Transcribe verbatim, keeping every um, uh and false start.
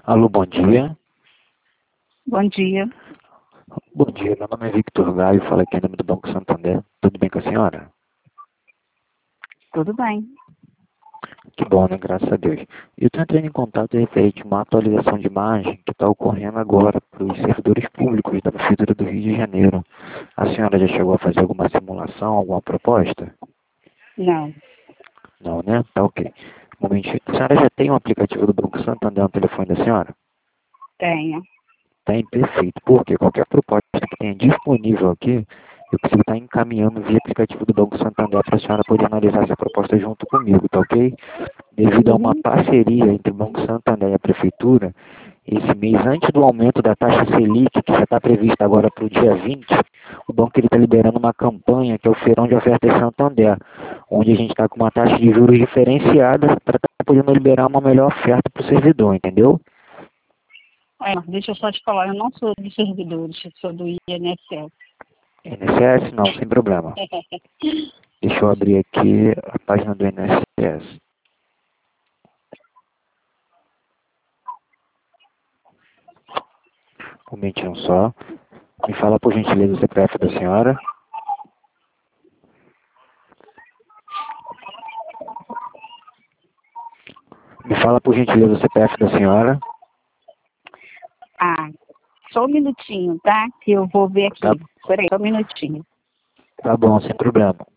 Alô, bom dia. Bom dia. Bom dia, meu nome é Victor Gaio, falo aqui em nome do Banco Santander. Tudo bem com a senhora? Tudo bem. Que bom, né? Graças a Deus. Eu estou entrando em contato referente a uma atualização de imagem que está ocorrendo agora para os servidores públicos da Prefeitura do Rio de Janeiro. A senhora já chegou a fazer alguma simulação, alguma proposta? Não, Não, né? Tá ok. Um momentinho. A senhora já tem um aplicativo do Banco Santander no telefone da senhora? tenho. Tem, perfeito. Porque qualquer proposta que tenha disponível aqui, eu consigo estar encaminhando via aplicativo do Banco Santander para a senhora poder analisar essa proposta junto comigo, tá ok? Devido a uma Uhum. parceria entre o Banco Santander e a Prefeitura, esse mês, antes do aumento da taxa Selic, que já está prevista agora para o dia vinte, o banco está liberando uma campanha que é o Feirão de Ofertas Santander, onde a gente está com uma taxa de juros diferenciada para estar podendo liberar uma melhor oferta para o servidor, entendeu? É, deixa eu só te falar, eu não sou de servidores, eu sou do I N S S. I N S S? Não, sem problema. Deixa eu abrir aqui a página do I N S S. Um momentinho só. Me fala por gentileza o C P F da senhora. Me fala por gentileza o C P F da senhora. Ah, só um minutinho, tá? Que eu vou ver aqui. Tá, Peraí, só um minutinho. tá bom, sem problema.